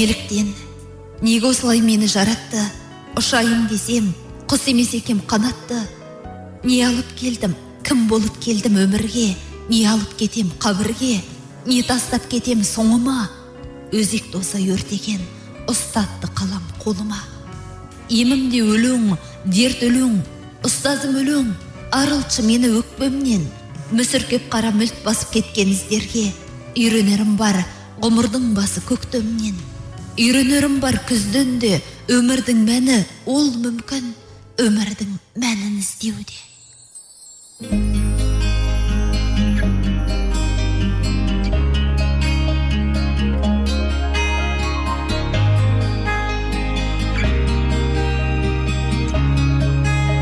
неліктен, неге осылай мені жаратты? Ұшайын десем, құс емес екем қанатты. Не алып келдім, кім болып келдім өмірге? Не алып кетем қабірге? Не тастап кетем соңыма? Өзек доса өртеген, ұстатты қалам қолыма. Емімде өлең, дерт өлең, ұстазым өлең, арылтшы мені өкпемнен. Мүсіркеп қара мүлт басып кеткен іздерге. Үйренерім бар, ғұмырдың басы көктемнен. Үйренерім бар күзден де, өмірдің мәні ол мүмкін, өмірдің мәнін іздеуде.